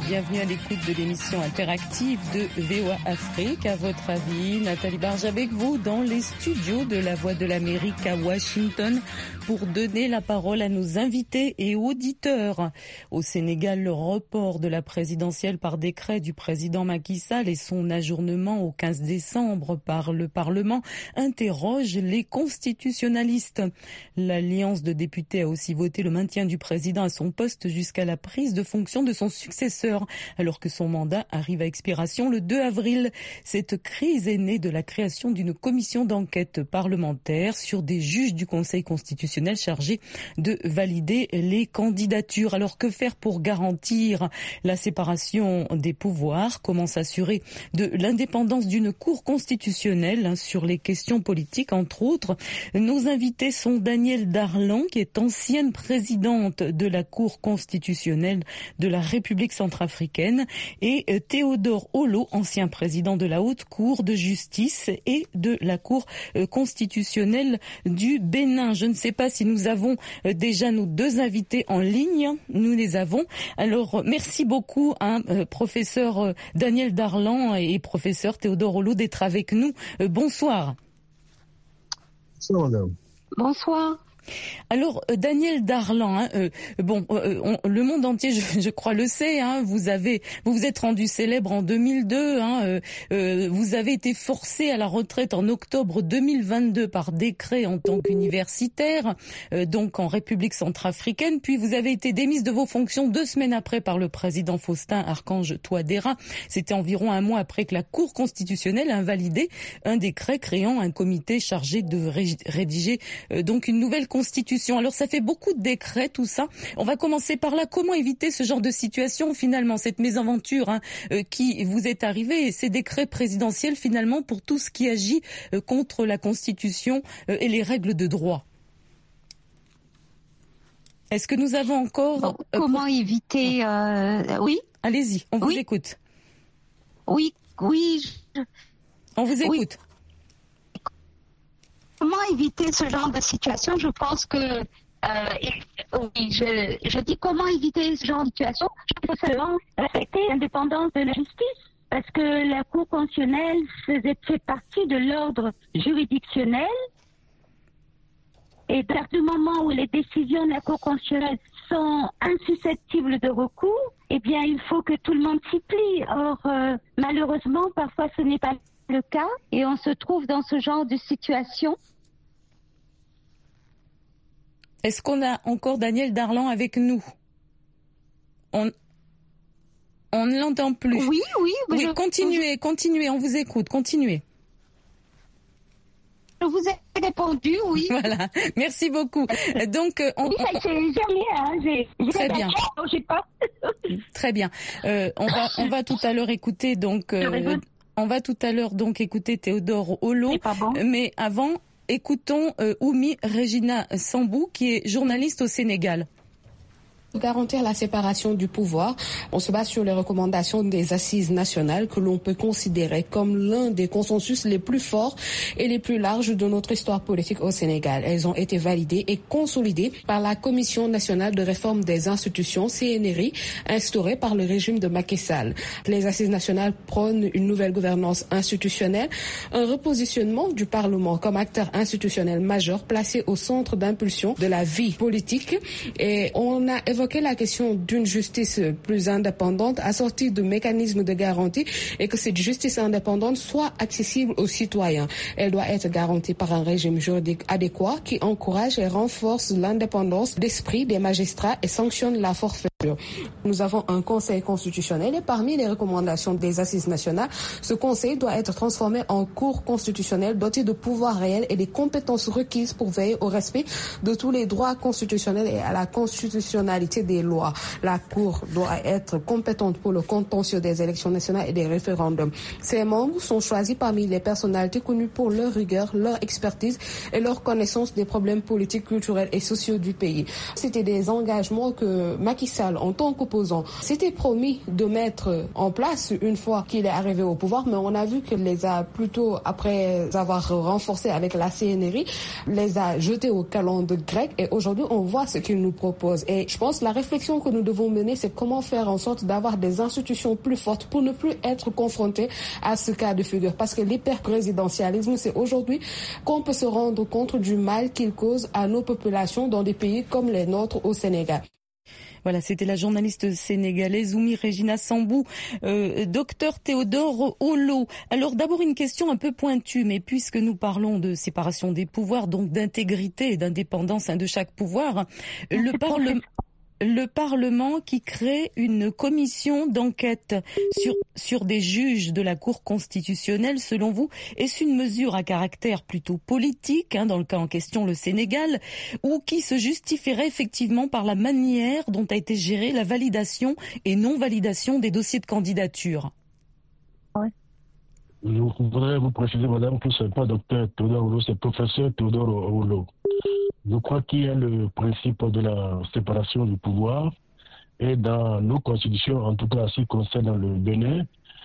bienvenue à l'écoute de l'émission interactive de VOA Afrique. À votre avis, Nathalie Barge avec vous dans les studios de La Voix de l'Amérique à Washington pour donner la parole à nos invités et auditeurs. Au Sénégal, le report de la présidentielle par décret du président Macky Sall et son ajournement au 15 décembre par le Parlement interrogent les constitutionnalistes. L'Alliance de députés a aussi voté le maintien du président à son poste jusqu'à la prise de fonction de son successeur, alors que son mandat arrive à expiration le 2 avril. Cette crise est née de la création d'une commission d'enquête parlementaire sur des juges du Conseil constitutionnel chargés de valider les candidatures. Alors que faire pour garantir la séparation des pouvoirs? Comment s'assurer de l'indépendance d'une cour constitutionnelle sur les questions politiques, entre autres? Nos invités sont Danielle Darlan, qui est ancienne présidente de la Cour constitutionnelle de la République centrafricaine, et Théodore Olo, ancien président de la Haute Cour de justice et de la Cour constitutionnelle du Bénin. Je ne sais pas si nous avons déjà nos deux invités en ligne. Nous les avons. Alors, merci beaucoup à professeur Danielle Darlan et professeur Théodore Olo d'être avec nous. Bonsoir. Bonsoir, madame. Bonsoir. Alors, Danielle Darlan, le monde entier, je crois, le sait. Vous vous êtes rendu célèbre en 2002. Vous avez été forcé à la retraite en octobre 2022 par décret en tant qu'universitaire, donc en République centrafricaine. Puis vous avez été démise de vos fonctions 2 semaines après par le président Faustin Archange Touadéra. C'était environ 1 mois après que la Cour constitutionnelle a invalidé un décret créant un comité chargé de rédiger donc une nouvelle constitution. Alors ça fait beaucoup de décrets, tout ça. On va commencer par là. Comment éviter ce genre de situation finalement, cette mésaventure qui vous est arrivée, ces décrets présidentiels finalement pour tout ce qui agit contre la Constitution et les règles de droit? Est-ce que nous avons encore... comment éviter... Oui. Allez-y, on vous écoute. Oui. On vous écoute. Comment éviter ce genre de situation? Je pense que je dis comment éviter ce genre de situation. Il faut seulement respecter l'indépendance de la justice, parce que la Cour constitutionnelle fait partie de l'ordre juridictionnel, et à du moment où les décisions de la Cour constitutionnelle sont insusceptibles de recours, eh bien il faut que tout le monde s'y plie. Or, malheureusement, parfois ce n'est pas le cas, et on se trouve dans ce genre de situation. Est-ce qu'on a encore Danielle Darlan avec nous? On ne l'entend plus. Oui. Continuez, on vous écoute, continuez. Je vous ai répondu, oui. Voilà, merci beaucoup. Donc, très bien. Très bien. On va tout à l'heure écouter donc. On va tout à l'heure donc écouter Théodore Olo. Mais avant, écoutons Oumi Regina Sambou, qui est journaliste au Sénégal. Pour garantir la séparation du pouvoir, on se base sur les recommandations des assises nationales que l'on peut considérer comme l'un des consensus les plus forts et les plus larges de notre histoire politique au Sénégal. Elles ont été validées et consolidées par la Commission nationale de réforme des institutions, CNRI, instaurée par le régime de Macky Sall. Les assises nationales prônent une nouvelle gouvernance institutionnelle, un repositionnement du Parlement comme acteur institutionnel majeur placé au centre d'impulsion de la vie politique, et on a évoquer la question d'une justice plus indépendante, assortie de mécanismes de garantie, et que cette justice indépendante soit accessible aux citoyens. Elle doit être garantie par un régime juridique adéquat qui encourage et renforce l'indépendance d'esprit des magistrats et sanctionne la forfaiture. Nous avons un conseil constitutionnel et parmi les recommandations des assises nationales, ce conseil doit être transformé en cour constitutionnelle dotée de pouvoirs réels et des compétences requises pour veiller au respect de tous les droits constitutionnels et à la constitutionnalité des lois. La Cour doit être compétente pour le contentieux des élections nationales et des référendums. Ses membres sont choisis parmi les personnalités connues pour leur rigueur, leur expertise et leur connaissance des problèmes politiques, culturels et sociaux du pays. C'était des engagements que Macky Sall, en tant qu'opposant, s'était promis de mettre en place une fois qu'il est arrivé au pouvoir, mais on a vu qu'il les a plutôt, après avoir renforcé avec la CNRI, les a jetés au calendes grec, et aujourd'hui on voit ce qu'il nous propose. Et je pense pense que la réflexion que nous devons mener, c'est comment faire en sorte d'avoir des institutions plus fortes pour ne plus être confrontés à ce cas de figure. Parce que l'hyperprésidentialisme, c'est aujourd'hui qu'on peut se rendre compte du mal qu'il cause à nos populations dans des pays comme les nôtres au Sénégal. Voilà, c'était la journaliste sénégalaise Oumi Regina Sambou, docteur Théodore Olo. Alors d'abord une question un peu pointue, mais puisque nous parlons de séparation des pouvoirs, donc d'intégrité et d'indépendance de chaque pouvoir, le Parlement qui crée une commission d'enquête sur des juges de la Cour constitutionnelle, selon vous, est-ce une mesure à caractère plutôt politique, dans le cas en question le Sénégal, ou qui se justifierait effectivement par la manière dont a été gérée la validation et non-validation des dossiers de candidature? Je voudrais vous préciser, madame, que ce n'est pas docteur Théodore Olo, c'est professeur Théodore Olo. Je crois qu'il y a le principe de la séparation du pouvoir et dans nos constitutions, en tout cas ce qui concerne le Bénin,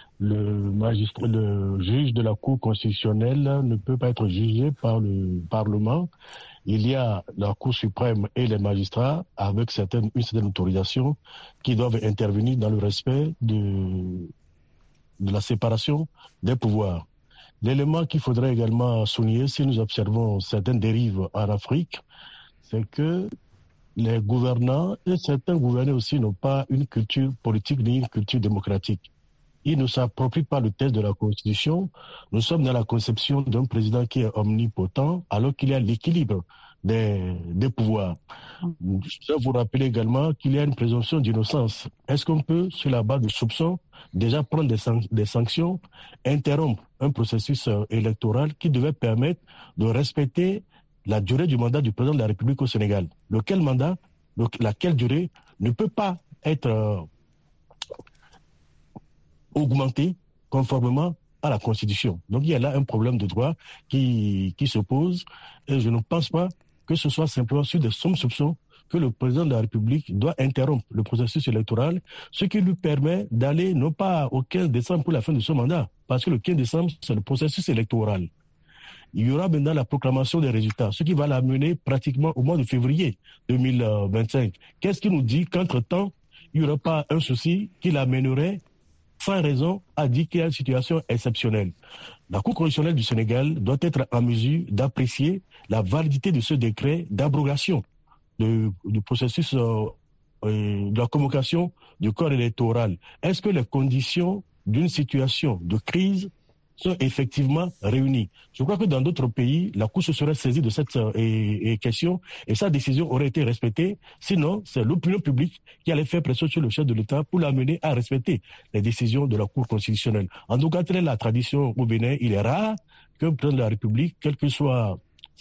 le juge de la Cour constitutionnelle ne peut pas être jugé par le Parlement. Il y a la Cour suprême et les magistrats avec une certaine autorisation qui doivent intervenir dans le respect de la séparation des pouvoirs. L'élément qu'il faudrait également souligner, si nous observons certaines dérives en Afrique, c'est que les gouvernants et certains gouvernés aussi n'ont pas une culture politique ni une culture démocratique. Ils ne s'approprient pas le texte de la Constitution. Nous sommes dans la conception d'un président qui est omnipotent alors qu'il y a l'équilibre des pouvoirs. Je dois vous rappeler également qu'il y a une présomption d'innocence. Est-ce qu'on peut, sur la base de soupçons, déjà prendre des sanctions, interrompre un processus électoral qui devait permettre de respecter la durée du mandat du président de la République au Sénégal? Lequel mandat, laquelle durée ne peut pas être augmentée conformément à la Constitution. Donc il y a là un problème de droit qui se pose et je ne pense pas que ce soit simplement sur des soupçons que le président de la République doit interrompre le processus électoral, ce qui lui permet d'aller non pas au 15 décembre pour la fin de son mandat, parce que le 15 décembre, c'est le processus électoral. Il y aura maintenant la proclamation des résultats, ce qui va l'amener pratiquement au mois de février 2025. Qu'est-ce qui nous dit qu'entre-temps, il n'y aura pas un souci qui l'amènerait sans raison à dire qu'il y a une situation exceptionnelle? La Cour constitutionnelle du Sénégal doit être en mesure d'apprécier la validité de ce décret d'abrogation du processus de la convocation du corps électoral. Est-ce que les conditions d'une situation de crise sont effectivement réunies? Je crois que dans d'autres pays, la Cour se serait saisie de cette question et sa décision aurait été respectée. Sinon, c'est l'opinion publique qui allait faire pression sur le chef de l'État pour l'amener à respecter les décisions de la Cour constitutionnelle. En tout cas, telle est la tradition au Bénin. Il est rare qu'un président de la République, quelle que soit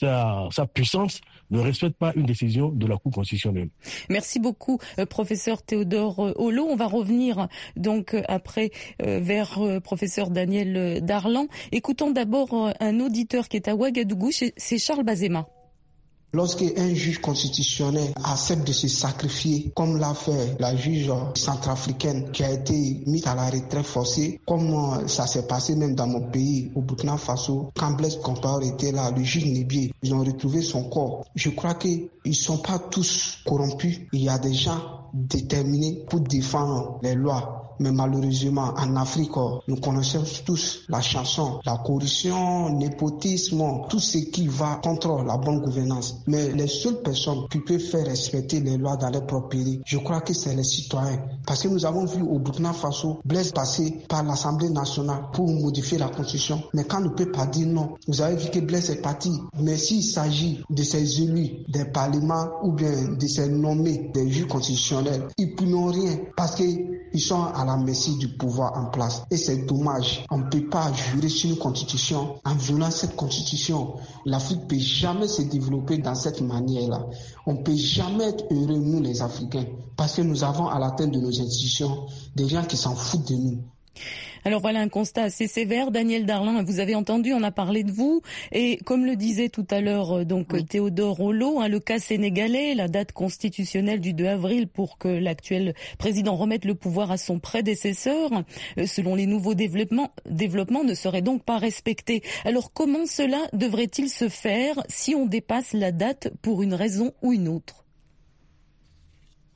sa puissance, ne respecte pas une décision de la Cour constitutionnelle. Merci beaucoup, professeur Théodore Olo. On va revenir donc après vers professeur Daniel Darlan. Écoutons d'abord un auditeur qui est à Ouagadougou, c'est Charles Bazema. Lorsqu'un juge constitutionnel accepte de se sacrifier, comme l'a fait la juge centrafricaine qui a été mise à la retraite forcée, comme ça s'est passé même dans mon pays, au Burkina Faso, quand Blaise Compaoré était là, le juge Nébié, ils ont retrouvé son corps. Je crois qu'ils ne sont pas tous corrompus. Il y a des gens déterminés pour défendre les lois. Mais malheureusement, en Afrique, nous connaissons tous la chanson, la corruption, le népotisme, tout ce qui va contre la bonne gouvernance. Mais les seules personnes qui peuvent faire respecter les lois dans leur propre pays, je crois que c'est les citoyens. Parce que nous avons vu au Burkina Faso, Blaise passer par l'Assemblée nationale pour modifier la Constitution. Mais quand on ne peut pas dire non, vous avez vu que Blaise est parti. Mais s'il s'agit de ces élus des parlements ou bien de ces nommés des juges constitutionnels, ils n'ont rien parce qu'ils sont à la merci du pouvoir en place. Et c'est dommage. On ne peut pas jurer sur une constitution en violant cette constitution. L'Afrique ne peut jamais se développer dans cette manière-là. On ne peut jamais être heureux, nous les Africains, parce que nous avons à la tête de nos institutions des gens qui s'en foutent de nous. Alors voilà un constat assez sévère. Daniel Darlan, vous avez entendu, on a parlé de vous. Et comme le disait tout à l'heure oui. Théodore Olo, le cas sénégalais, la date constitutionnelle du 2 avril pour que l'actuel président remette le pouvoir à son prédécesseur, selon les nouveaux développements, ne serait donc pas respecté. Alors comment cela devrait-il se faire si on dépasse la date pour une raison ou une autre ?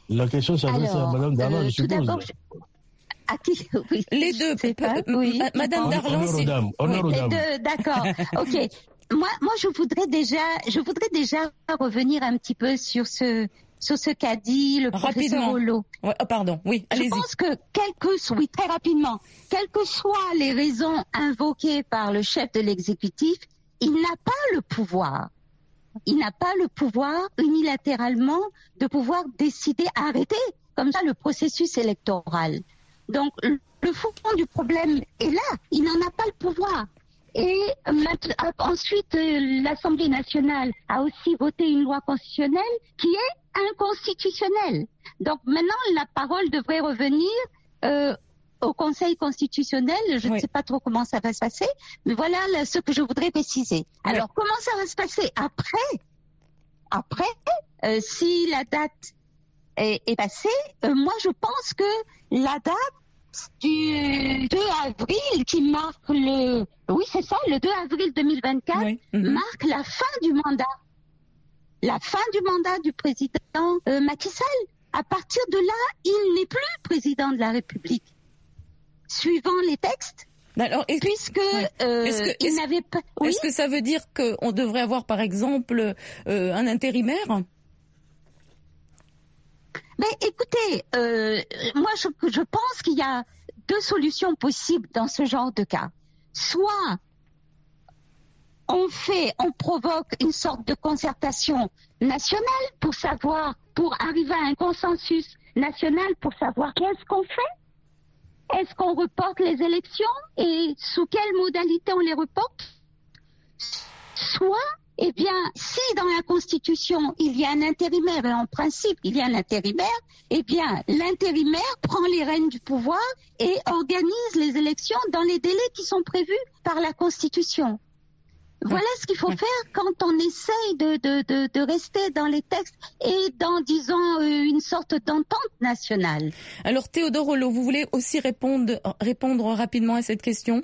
La question s'adresse à Mme Darlan, je suppose. Tout d'abord, à qui? Oui, les deux. Oui, Madame Darlan, honneur aux dames. Les deux, d'accord. Ok. Moi, je voudrais déjà revenir un petit peu sur ce qu'a dit le professeur Hollo. Ouais, pardon. Oui, allez-y. Je pense que très rapidement, quelles que soient les raisons invoquées par le chef de l'exécutif, il n'a pas le pouvoir. Il n'a pas le pouvoir unilatéralement de pouvoir décider, arrêter comme ça le processus électoral. Donc, le fond du problème est là. Il n'en a pas le pouvoir. Et ensuite, l'Assemblée nationale a aussi voté une loi constitutionnelle qui est inconstitutionnelle. Donc maintenant, la parole devrait revenir au Conseil constitutionnel. Je ne sais pas trop comment ça va se passer, mais voilà ce que je voudrais préciser. Alors, comment ça va se passer après, si la date est passée, moi je pense que la date du 2 avril qui marque le 2 avril 2024 marque la fin du mandat. La fin du mandat du président Macky Sall. À partir de là, il n'est plus président de la République. Suivant les textes, alors, puisque il n'avait pas... Oui? Est-ce que ça veut dire qu'on devrait avoir, par exemple, un intérimaire? Mais écoutez, moi je pense qu'il y a deux solutions possibles dans ce genre de cas. Soit on provoque une sorte de concertation nationale pour arriver à un consensus national pour savoir qu'est-ce qu'on fait. Est-ce qu'on reporte les élections et sous quelle modalité on les reporte? Soit, si dans la Constitution il y a un intérimaire, et en principe il y a un intérimaire, l'intérimaire prend les rênes du pouvoir et organise les élections dans les délais qui sont prévus par la Constitution. Voilà ce qu'il faut faire quand on essaye de rester dans les textes et dans, disons, une sorte d'entente nationale. Alors Théodore Hollo, vous voulez aussi répondre rapidement à cette question?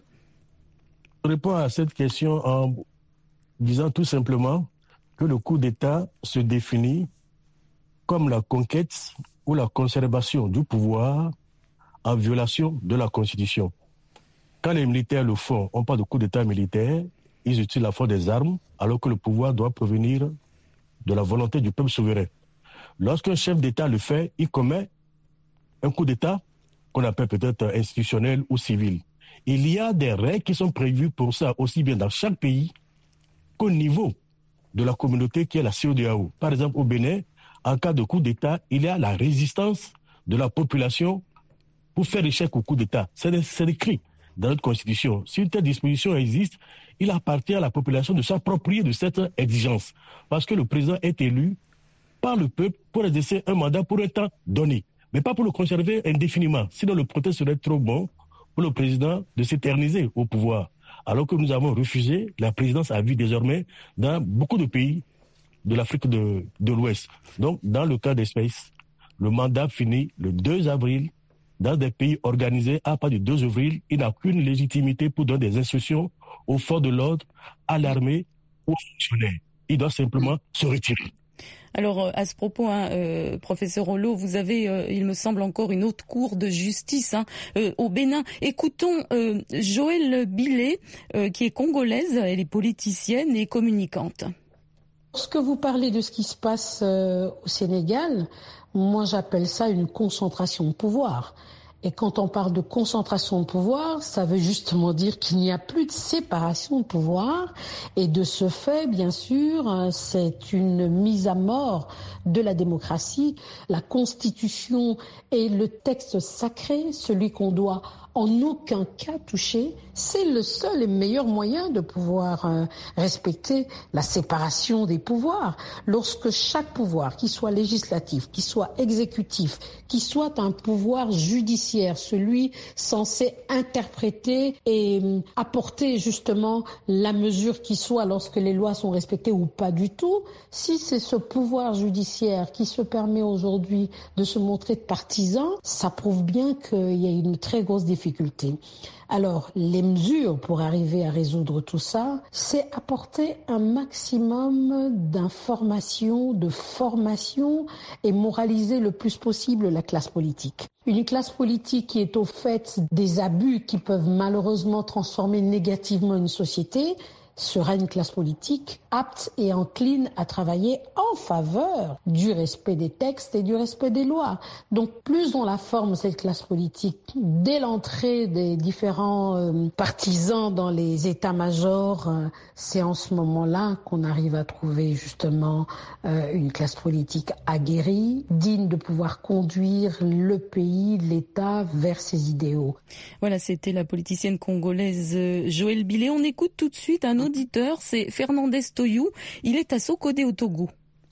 Je réponds à cette question en disant tout simplement que le coup d'État se définit comme la conquête ou la conservation du pouvoir en violation de la Constitution. Quand les militaires le font, on parle de coup d'État militaire, ils utilisent la force des armes alors que le pouvoir doit provenir de la volonté du peuple souverain. Lorsqu'un chef d'État le fait, il commet un coup d'État qu'on appelle peut-être institutionnel ou civil. Il y a des règles qui sont prévues pour ça, aussi bien dans chaque pays qu'au niveau de la communauté qui est la CEDEAO. Par exemple, au Bénin, en cas de coup d'État, il y a la résistance de la population pour faire échec au coup d'État. C'est écrit dans notre Constitution. Si une telle disposition existe, il appartient à la population de s'approprier de cette exigence. Parce que le président est élu par le peuple pour exercer un mandat pour un temps donné, mais pas pour le conserver indéfiniment. Sinon, le prétexte serait trop bon pour le président de s'éterniser au pouvoir. Alors que nous avons refusé la présidence à vie désormais dans beaucoup de pays de l'Afrique de l'Ouest. Donc, dans le cas d'espèce, le mandat finit le 2 avril. Dans des pays organisés, à partir du 2 avril, il n'a qu'une légitimité pour donner des instructions aux forces de l'ordre, à l'armée, aux fonctionnaires. Il doit simplement se retirer. Alors, à ce propos, professeur Hollo, vous avez, il me semble, encore une autre cour de justice au Bénin. Écoutons Joëlle Billet, qui est congolaise, elle est politicienne et communicante. Lorsque vous parlez de ce qui se passe au Sénégal, moi j'appelle ça une concentration de pouvoir. Et quand on parle de concentration de pouvoir, ça veut justement dire qu'il n'y a plus de séparation de pouvoir. Et de ce fait, bien sûr, c'est une mise à mort de la démocratie. La Constitution est le texte sacré, celui qu'on doit en aucun cas toucher. C'est le seul et meilleur moyen de pouvoir respecter la séparation des pouvoirs. Lorsque chaque pouvoir, qu'il soit législatif, qu'il soit exécutif, qu'il soit un pouvoir judiciaire, celui censé interpréter et apporter justement la mesure qui soit lorsque les lois sont respectées ou pas du tout, si c'est ce pouvoir judiciaire qui se permet aujourd'hui de se montrer partisan, ça prouve bien qu'il y a une très grosse différence difficultés. Alors, les mesures pour arriver à résoudre tout ça, c'est apporter un maximum d'informations, de formation et moraliser le plus possible la classe politique. Une classe politique qui est au fait des abus qui peuvent malheureusement transformer négativement une société sera une classe politique apte et encline à travailler en faveur du respect des textes et du respect des lois. Donc plus on la forme, cette classe politique, dès l'entrée des différents partisans dans les états-majors, c'est en ce moment-là qu'on arrive à trouver justement une classe politique aguerrie, digne de pouvoir conduire le pays, l'État vers ses idéaux. Voilà, c'était la politicienne congolaise Joëlle Bilé. On écoute tout de suite un auditeur, c'est Fernandez Toyou. Il est à Sokodé au Togo.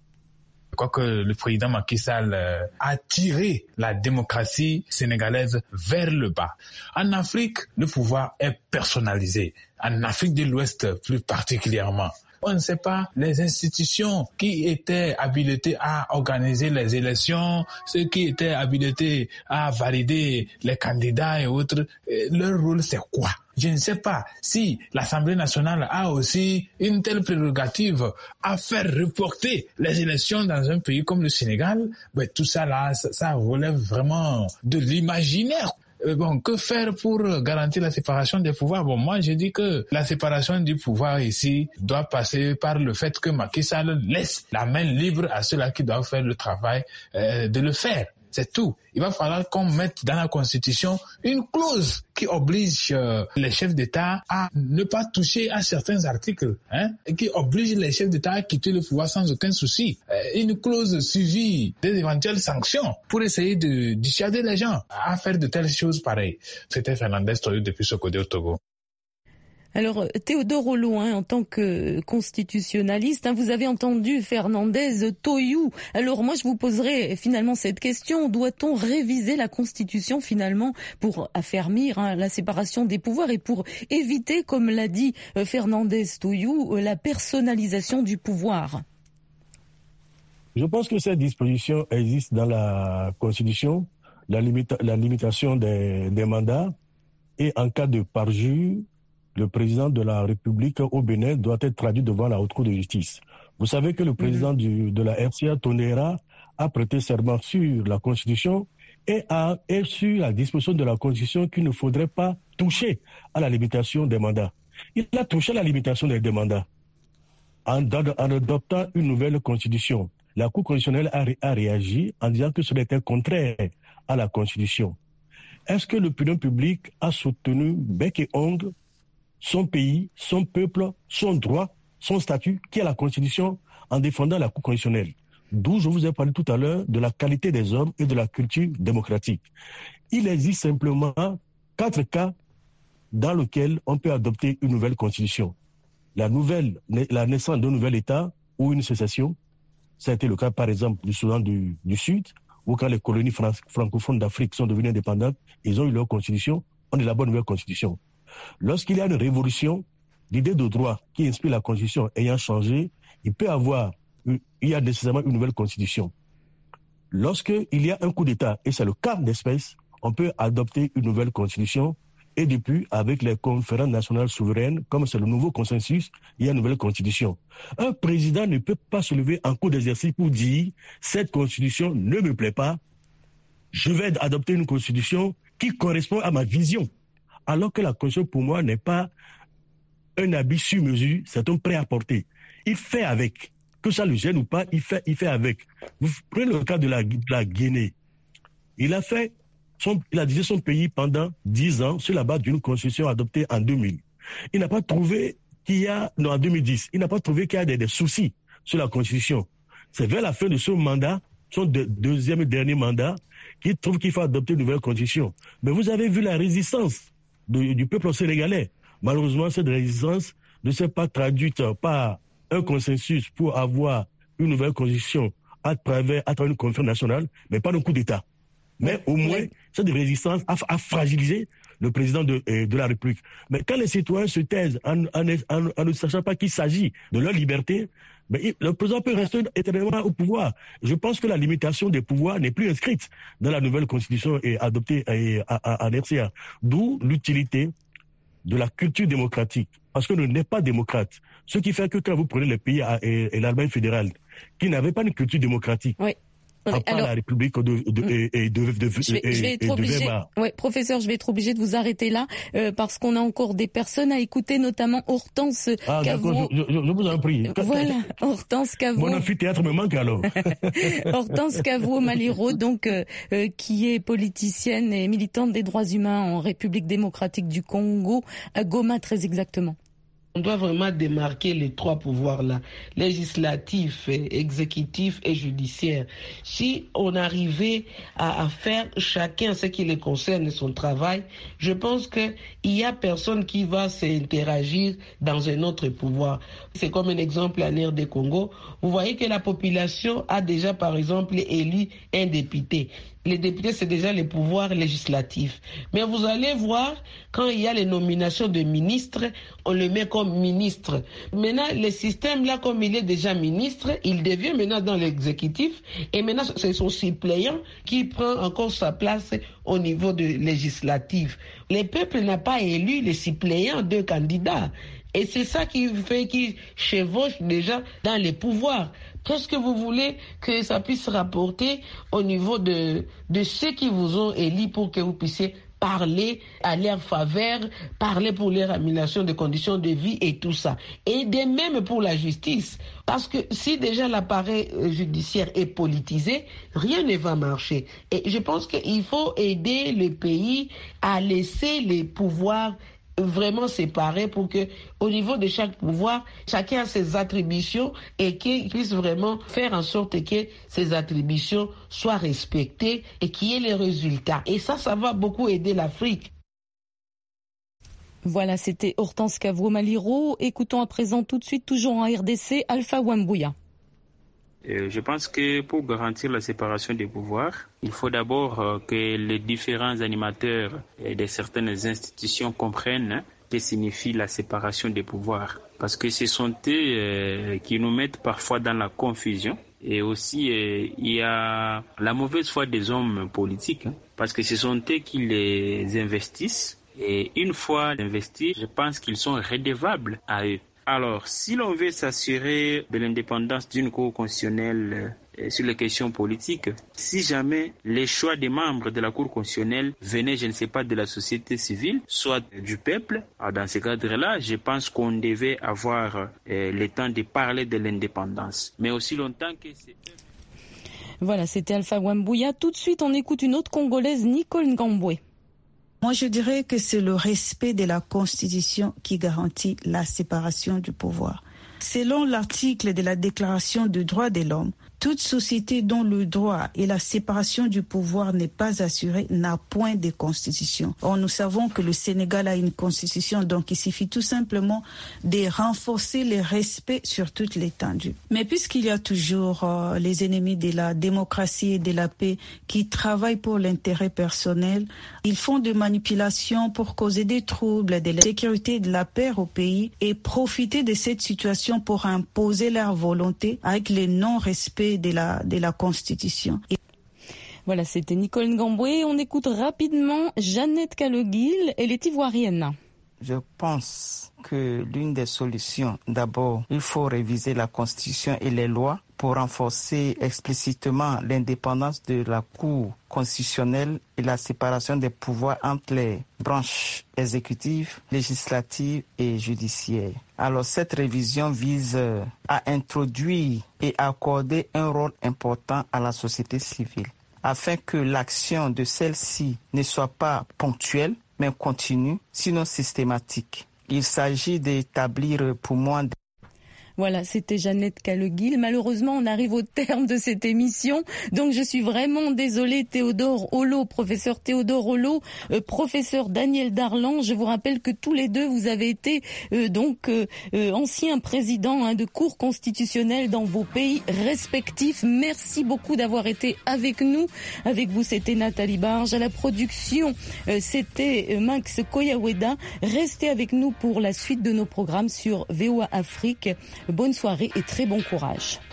Je crois que le président Macky Sall a tiré la démocratie sénégalaise vers le bas. En Afrique, le pouvoir est personnalisé. En Afrique de l'Ouest, plus particulièrement. On ne sait pas les institutions qui étaient habilitées à organiser les élections, ceux qui étaient habilités à valider les candidats et autres. Leur rôle, c'est quoi? Je ne sais pas si l'Assemblée nationale a aussi une telle prérogative à faire reporter les élections dans un pays comme le Sénégal. Mais tout ça là, ça relève vraiment de l'imaginaire. Bon, que faire pour garantir la séparation des pouvoirs? Bon, moi, je dis que la séparation du pouvoir ici doit passer par le fait que Macky Sall laisse la main libre à ceux-là qui doivent faire le travail de le faire. C'est tout. Il va falloir qu'on mette dans la Constitution une clause qui oblige les chefs d'État à ne pas toucher à certains articles, et qui oblige les chefs d'État à quitter le pouvoir sans aucun souci. Une clause suivie des éventuelles sanctions pour essayer de dissuader les gens à faire de telles choses pareilles. C'était Fernandez Toyou depuis Sokodé au Togo. Alors, Théodore Olo, en tant que constitutionnaliste, vous avez entendu Fernandez Toyou. Alors moi, je vous poserai finalement cette question. Doit-on réviser la Constitution finalement pour affermir la séparation des pouvoirs et pour éviter, comme l'a dit Fernandez Toyou, la personnalisation du pouvoir? Je pense que cette disposition existe dans la Constitution, la limitation des mandats, et en cas de parjure, le président de la République au Bénin doit être traduit devant la Haute Cour de justice. Vous savez que le président de la RCA, Tonera, a prêté serment sur la Constitution et sur la disposition de la Constitution qu'il ne faudrait pas toucher à la limitation des mandats. Il a touché à la limitation des mandats en adoptant une nouvelle Constitution. La Cour constitutionnelle a réagi en disant que ce était contraire à la Constitution. Est-ce que l'opinion publique a soutenu bec et ongle son pays, son peuple, son droit, son statut, qui est la Constitution, en défendant la Cour constitutionnelle? D'où je vous ai parlé tout à l'heure de la qualité des hommes et de la culture démocratique. Il existe simplement 4 cas dans lesquels on peut adopter une nouvelle Constitution. La naissance d'un nouvel État ou une sécession, ça a été le cas par exemple du Soudan du Sud, où quand les colonies francophones d'Afrique sont devenues indépendantes, ils ont eu leur Constitution, on élabore une nouvelle Constitution. Lorsqu'il y a une révolution, l'idée de droit qui inspire la Constitution ayant changé, il y a nécessairement une nouvelle Constitution. Lorsqu'il y a un coup d'État, et c'est le cas d'espèce, on peut adopter une nouvelle Constitution, et depuis, avec les conférences nationales souveraines, comme c'est le nouveau consensus, il y a une nouvelle Constitution. Un président ne peut pas se lever en cours d'exercice pour dire « cette Constitution ne me plaît pas, je vais adopter une Constitution qui correspond à ma vision ». Alors que la Constitution, pour moi, n'est pas un habit sur mesure, c'est un prêt-à-porter. Il fait avec. Que ça le gêne ou pas, il fait avec. Vous prenez le cas de la Guinée. Il a dirigé son pays pendant 10 ans sur la base d'une Constitution adoptée en 2000. Il n'a pas trouvé en 2010, il n'a pas trouvé qu'il y a des soucis sur la Constitution. C'est vers la fin de son mandat, son deuxième et dernier mandat, qu'il trouve qu'il faut adopter une nouvelle Constitution. Mais vous avez vu la résistance du peuple sénégalais. Malheureusement, cette résistance ne s'est pas traduite par un consensus pour avoir une nouvelle constitution à travers une conférence nationale, mais pas d'un coup d'État. Mais au moins, cette résistance a fragilisé le président de la République. Mais quand les citoyens se taisent en ne sachant pas qu'il s'agit de leur liberté, mais le président peut rester éternellement au pouvoir. Je pense que la limitation des pouvoirs n'est plus inscrite dans la nouvelle constitution et adoptée en RCA. D'où l'utilité de la culture démocratique. Parce que nous n'est pas démocrate. Ce qui fait que quand vous prenez les pays et l'Allemagne fédérale, qui n'avaient pas une culture démocratique, alors, la République professeur, je vais être obligé de vous arrêter là parce qu'on a encore des personnes à écouter, notamment Hortense Cavou. Je vous en prie. Voilà, Hortense Cavou. Mon amphithéâtre me manque alors. Hortense Cavou Maliro, donc qui est politicienne et militante des droits humains en République démocratique du Congo, à Goma très exactement. On doit vraiment démarquer les trois pouvoirs-là, législatif, exécutif et judiciaire. Si on arrivait à faire chacun ce qui les concerne son travail, je pense qu'il y a personne qui va s'interagir dans un autre pouvoir. C'est comme un exemple en RD Congo. Vous voyez que la population a déjà, par exemple, élu un député. Les députés, c'est déjà les pouvoirs législatifs. Mais vous allez voir, quand il y a les nominations de ministres, on le met comme ministre. Maintenant, le système là, comme il est déjà ministre, il devient maintenant dans l'exécutif. Et maintenant, c'est son suppléant qui prend encore sa place au niveau de législatif. Le peuple n'a pas élu les suppléants de candidats. Et c'est ça qui fait qu'ils chevauchent déjà dans les pouvoirs. Qu'est-ce que vous voulez que ça puisse rapporter au niveau de ceux qui vous ont élis pour que vous puissiez parler à leur faveur, parler pour leur amélioration des conditions de vie et tout ça. Et de même pour la justice. Parce que si déjà l'appareil judiciaire est politisé, rien ne va marcher. Et je pense qu'il faut aider le pays à laisser les pouvoirs vraiment séparés pour que, au niveau de chaque pouvoir, chacun a ses attributions et qu'il puisse vraiment faire en sorte que ces attributions soient respectées et qu'il y ait les résultats. Et ça va beaucoup aider l'Afrique. Voilà, c'était Hortense Cavou Maliro. Écoutons à présent tout de suite, toujours en RDC, Alpha Wambouya. Je pense que pour garantir la séparation des pouvoirs, il faut d'abord que les différents animateurs de certaines institutions comprennent ce que signifie la séparation des pouvoirs. Parce que ce sont eux qui nous mettent parfois dans la confusion. Et aussi, il y a la mauvaise foi des hommes politiques, parce que ce sont eux qui les investissent. Et une fois investis, je pense qu'ils sont redevables à eux. Alors, si l'on veut s'assurer de l'indépendance d'une cour constitutionnelle sur les questions politiques, si jamais les choix des membres de la cour constitutionnelle venaient, je ne sais pas, de la société civile, soit du peuple, dans ce cadre-là, je pense qu'on devait avoir le temps de parler de l'indépendance. Mais aussi longtemps que c'est... Voilà, c'était Alpha Wambouya. Tout de suite, on écoute une autre Congolaise, Nicole Ngambwe. Moi, je dirais que c'est le respect de la Constitution qui garantit la séparation du pouvoir. Selon l'article de la Déclaration des droits de l'homme, toute société dont le droit et la séparation du pouvoir n'est pas assurée n'a point de constitution. Or, nous savons que le Sénégal a une constitution, donc il suffit tout simplement de renforcer le respect sur toute l'étendue. Mais puisqu'il y a toujours les ennemis de la démocratie et de la paix qui travaillent pour l'intérêt personnel, ils font des manipulations pour causer des troubles de la sécurité et de la paix au pays et profiter de cette situation pour imposer leur volonté avec le non-respect de la Constitution. Voilà, c'était Nicole Ngambwe. On écoute rapidement Jeannette Kaloguil, elle est ivoirienne. Je pense que l'une des solutions, d'abord, il faut réviser la Constitution et les lois pour renforcer explicitement l'indépendance de la Cour constitutionnelle et la séparation des pouvoirs entre les branches exécutives, législatives et judiciaires. Alors cette révision vise à introduire et accorder un rôle important à la société civile, afin que l'action de celle-ci ne soit pas ponctuelle, mais continue, sinon systématique. Il s'agit d'établir pour moi... Voilà, c'était Jeannette Caleguil. Malheureusement, on arrive au terme de cette émission. Donc, je suis vraiment désolée, Théodore Holleaux, professeur Théodore Holleaux, professeur Daniel Darlan. Je vous rappelle que tous les deux, vous avez été anciens présidents de cours constitutionnelles dans vos pays respectifs. Merci beaucoup d'avoir été avec nous. Avec vous, c'était Nathalie Barge. À la production, c'était Max Koyaweda. Restez avec nous pour la suite de nos programmes sur VOA Afrique. Bonne soirée et très bon courage.